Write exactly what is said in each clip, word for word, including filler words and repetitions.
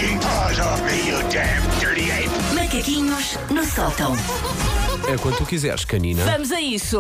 taking paws off me, you damn dirty ape! Macaquinhos no sótão. É quando tu quiseres, canina. Vamos a isso!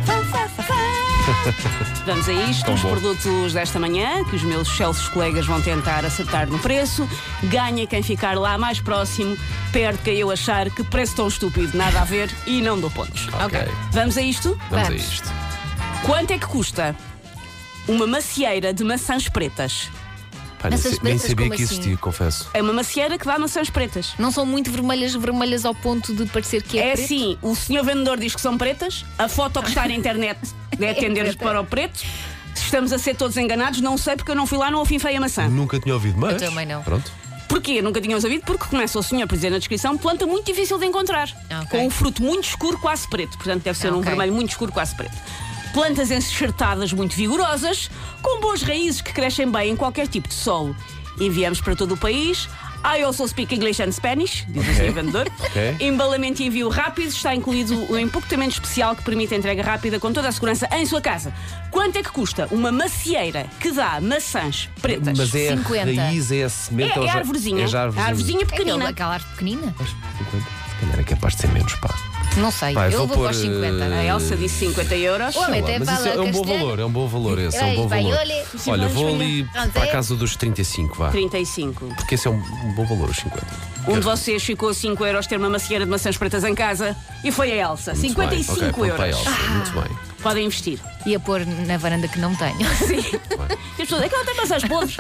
Vamos a isto, Tão os bom. produtos desta manhã, que os meus excelsos colegas vão tentar acertar no preço. Ganha quem ficar lá mais próximo, perto que eu achar que preço tão estúpido, nada a ver e não dou pontos. Ok. Vamos a isto? Vamos, Vamos. a isto. Quanto é que custa uma macieira de maçãs pretas? Pá, nem, Maçãs sei- nem pretas, sabia como que existia, assim? confesso. É uma macieira que dá maçãs pretas. Não são muito vermelhas, vermelhas ao ponto de parecer que é, É preto? assim, o senhor vendedor diz que são pretas, a foto que está na internet é atender-nos preta. para o preto. Se estamos a ser todos enganados, não sei porque eu não fui lá, não afinfei a maçã. Nunca tinha ouvido, mas. Eu também não. Pronto. Porquê? Nunca tínhamos ouvido? Porque começa o senhor por dizer na descrição planta muito difícil de encontrar. Ok. Com um fruto muito escuro, quase preto. Portanto, deve ser um Ok. vermelho muito escuro, quase preto. Plantas enxertadas muito vigorosas, com boas raízes que crescem bem em qualquer tipo de solo. Enviamos para todo o país. I also speak English and Spanish, diz o senhor vendedor. Ok. Embalamento e envio rápido. Está incluído o empacotamento especial que permite a entrega rápida com toda a segurança em sua casa. Quanto é que custa uma macieira que dá maçãs pretas? Mas é cinquenta. a raiz, é a semente. É, ou é já- a arvorezinha. É já a a arvorezinha. arvorezinha É aquela, pequenina. aquela arte pequenina? cinquenta. Se calhar é capaz de ser menos, pá. Não sei, Vai, eu vou vou, pôr, para os cinquenta. eh, A Elsa disse cinquenta euros. Olha, Sei lá, até mas fala isso é um bom castelhano. valor, é um bom valor esse, é um Ei, bom vai, valor. olha. Olha, vou Vamos, ali Pronto, para a é? casa dos trinta e cinco, vá. trinta e cinco. Porque esse é um um bom valor, os cinquenta. Um de vocês ficou cinco euros ter uma macieira de maçãs pretas em casa e foi a Elsa. Muito cinquenta e bem. cinco Ok, ponto para a euros. Elsa, muito bem. Podem investir. Ia pôr na varanda que não tenho. Sim. E as pessoas, é que ela tem maçãs podres.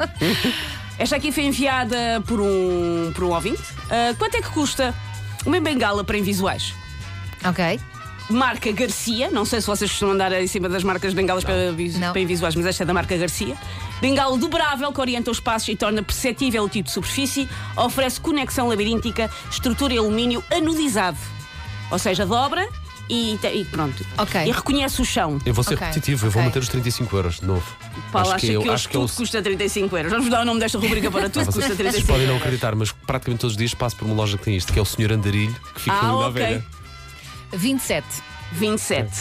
Esta aqui foi enviada por um, por um ouvinte. Ah, quanto é que custa uma bengala para invisuais? Ok? Marca Garcia, não sei se vocês costumam andar em cima das marcas de bengalas para, vis- Não. para invisuais, mas esta é da marca Garcia. Bengala dobrável que orienta os passos e torna perceptível o tipo de superfície, oferece conexão labiríntica, estrutura em alumínio anodizado. Ou seja, dobra e, te- e pronto. Ok. E reconhece o chão. Eu vou ser Ok, repetitivo, eu vou ok. meter os trinta e cinco euros de novo. Paulo acha que, eu- hoje acho que é tudo o- custa trinta e cinco euros. Vamos dar o nome desta rubrica para tudo, custa trinta e Vocês cinco podem não euros. acreditar, mas praticamente todos os dias passo por uma loja que tem isto, que é o senhor Andarilho, que fica ali Ah, na ok. velha. vinte e sete. vinte e sete.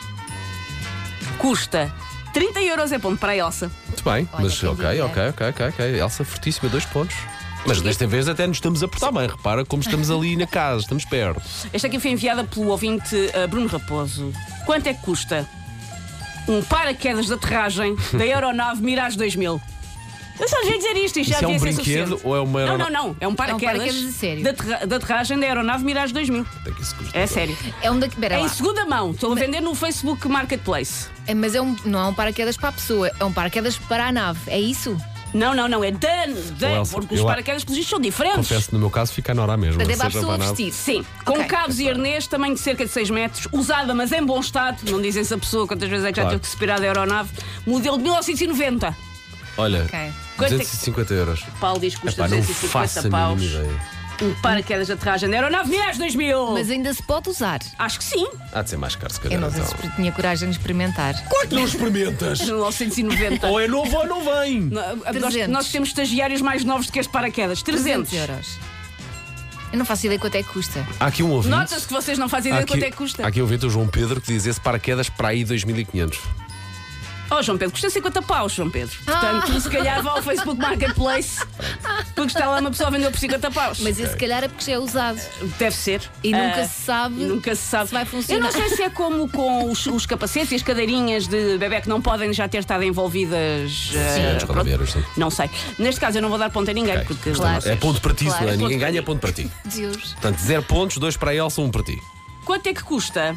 Custa trinta euros, é ponto para a Elsa. Muito bem, Olha, mas quem ok, diria. ok, ok, ok, ok. Elsa fortíssima, dois pontos. Mas desta vez até nos estamos a portar bem, repara como estamos ali na casa, estamos perto. Esta aqui foi enviada pelo ouvinte uh, Bruno Raposo. Quanto é que custa um paraquedas de aterragem da aeronave Mirage dois mil? Eu só devia dizer isto, isto já Isso é um devia ser brinquedo suficiente. ou é uma Não, aeronave? não, não. É um paraquedas, paraquedas a sério. de aterra- de aterragem da aeronave Mirage dois mil. Tem que isso custa. É sério. É um da... Pera É lá. em segunda mão. Estou a vender no Facebook Marketplace. É, mas é um, não é um paraquedas para a pessoa, é um paraquedas para a nave. É isso? Não, não, não. É dan, dan, Elsa, porque os eu- paraquedas pelos vistos são diferentes. Confesso, no meu caso, fica na hora mesmo. Até para a seja pessoa banado. vestir. Sim, com Ok. cabos e arnês, tamanho de cerca de seis metros, usada, mas em bom estado. Não dizem se a pessoa quantas vezes é que já Claro. teve que se pirar da aeronave. Modelo de mil novecentos e noventa. Olha, Ok. Quanto é que- duzentos e cinquenta euros. Paulo diz que custa Epá, não duzentos e faço cinquenta a paus. mínima ideia. Um paraquedas de aterragem da aeronave Mirage dois mil. Mas ainda se pode usar. Acho que sim. Há de ser mais caro, se Eu calhar. não sei então. se tinha coragem de experimentar. Claro que não experimentas! mil novecentos e noventa. Ou é novo ou não vem! Nós, trezentos. nós temos estagiários mais novos do que este paraquedas. trezentos. trezentos euros. Eu não faço ideia quanto é que custa. Há aqui um ouvinte. Nota-se que vocês não fazem Há ideia aqui, quanto é que custa. há aqui um ouvinte, o João Pedro, que diz esse paraquedas para aí dois mil e quinhentos. Oh, João Pedro, custa cinquenta paus, João Pedro. Ah. Portanto, se calhar vá ao Facebook Marketplace, porque está lá uma pessoa a vender por cinquenta paus. Mas esse se calhar é porque já é usado. Deve ser. E nunca Ah, se sabe Nunca se sabe. se vai funcionar. Eu não sei se é como com os, os capacetes e as cadeirinhas de bebê que não podem já ter estado envolvidas. Sim, ah, os pronto. rodoveiros, sim. Não sei. Neste caso eu não vou dar ponto a ninguém, Ok. porque Claro. É ponto para ti, Claro. não é? É Ninguém ponto ganha, para é ponto para ti. Deus. Portanto, zero pontos, dois para a Elsa, um para ti. quanto é que custa?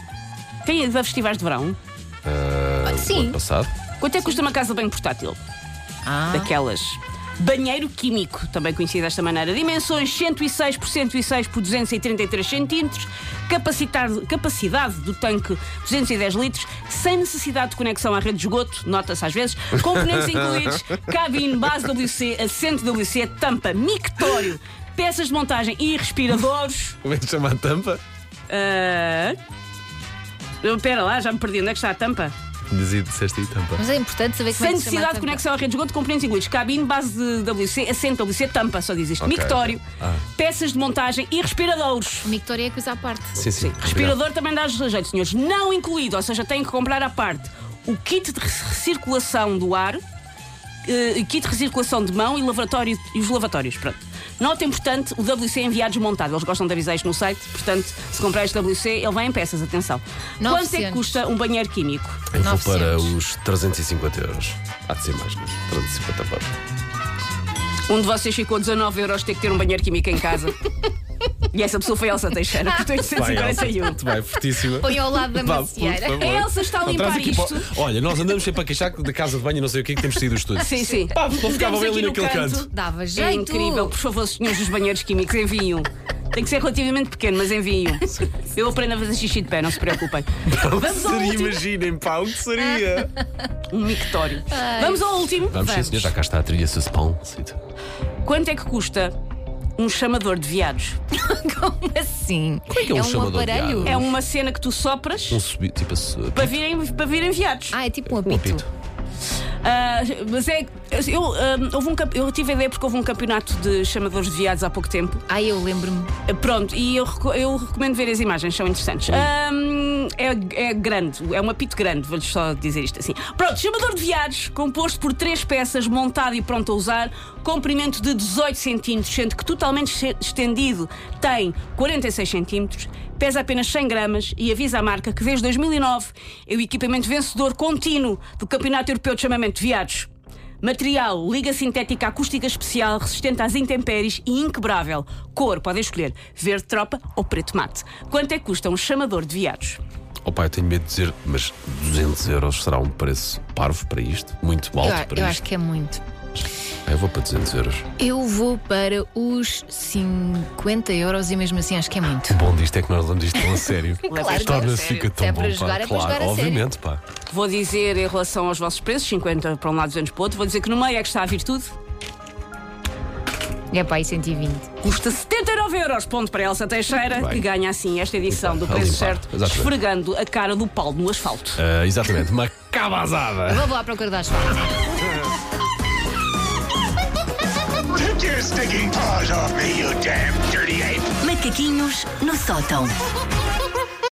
Tem a festivais de verão? Ah, sim. o ano passado. Quanto é que custa uma casa de banho portátil? Ah. Daquelas. Banheiro químico, também conhecido desta maneira. Dimensões cento e seis por cento e seis por duzentos e trinta e três centímetros. Capacidade, capacidade do tanque duzentos e dez litros. Sem necessidade de conexão à rede de esgoto, nota-se às vezes. Componentes incluídos: cabine, base W C, assento W C, tampa, mictório, peças de montagem e respiradores. Como é que se chama a tampa? Ah, Espera lá, já me perdi. Onde é que está a tampa? Dizia, disseste aí tampa. Mas é importante saber como Sem é que se chama necessidade a de tampa. conexão à rede de esgoto, componentes incluídos: cabine, base de W C, assento W C, tampa, só diz isto. Ok, Mictório, ok. Ah. peças de montagem e respiradores. O mictório é coisa à parte. Sim, sim. Respirador também dá jeito, senhores. Não incluído, ou seja, têm que comprar à parte o kit de recirculação do ar, eh, kit de recirculação de mão e, lavatório, e os lavatórios. Pronto. Notem, portanto, o W C enviado desmontado. Eles gostam de avisar isto no site, portanto, se comprar este W C, ele vai em peças, atenção. novecentos. Quanto é que custa um banheiro químico? Eu vou novecentos. para os trezentos e cinquenta euros. Há de ser mais, mas trezentos e cinquenta euros. Um de vocês ficou dezanove euros ter que ter um banheiro químico em casa. E essa pessoa foi a Elsa Teixeira, que oitocentos e quarenta e um. Muito bem, fortíssima. Põe ao lado da Vá, macieira. por favor. A Elsa está a Não, limpar traz aqui isto. para- Olha, nós andamos sempre a queixar da casa de banho e não sei o que é que temos saído do estúdio. Sim, sim. Pá, não ficava Temos bem aqui ali no naquele canto. Dava É jeito. incrível. Por favor, senhores dos banheiros químicos, enviem um. Tem que ser relativamente pequeno, mas enviem um. Eu aprendo a fazer xixi de pé, não se preocupem. O que Vamos ao seria, último. imaginem, pá, o que seria? Um mictório. Vamos ao último. Vamos, sim, Vamos. senhor, já cá está a trilha suspense. Quanto é que custa um chamador de viados? Como assim? Como é que é um chamador de aparelho? viados? É uma cena que tu sopras Um subi, tipo a para virem, para virem viados. Ah, é tipo um um apito. apito. Ah, mas é. Eu, ah, houve um, campe- eu tive a ideia porque houve um campeonato de chamadores de viados há pouco tempo. Ah, eu lembro-me. Ah, Pronto, e eu, reco- eu recomendo ver as imagens, são interessantes. Ah, é, é grande, é um apito grande, vou-lhes só dizer isto assim. Pronto, chamador de viados, composto por três peças, montado e pronto a usar, comprimento de dezoito centímetros, sendo que totalmente che- estendido tem quarenta e seis centímetros, pesa apenas cem gramas e avisa a marca que desde dois mil e nove é o equipamento vencedor contínuo do Campeonato Europeu de Chamamento de Viados. Material, liga sintética acústica especial, resistente às intempéries e inquebrável. Cor, podem escolher, verde tropa ou preto mate. Quanto é que custa um chamador de viados? Oh pá, eu tenho medo de dizer, mas duzentos euros será um preço parvo para isto? Muito Eu, alto a- para eu isto? acho que é muito. Ah, eu vou para duzentos euros. Eu vou para os cinquenta euros e mesmo assim acho que é muito. O bom disto é que nós levamos isto tão a sério. Claro que é Torna-se, sério. fica tão Se é bom, para pá. jogar, é para claro, jogar a sério. obviamente, pá. Vou dizer em relação aos vossos preços, cinquenta para um lado, duzentos para o outro, vou dizer que no meio é que está a virtude. É pá, e cento e vinte. Custa setenta e nove euros, ponto para Elsa Teixeira, Bem. que ganha assim esta edição do A preço limpar, certo, exatamente. esfregando a cara do Paulo no asfalto. Ah, exatamente, uma cabazada. Vou lá procurar das asfalto. Take your stinking paws off me, you damn dirty ape! Macaquinhos no sótão.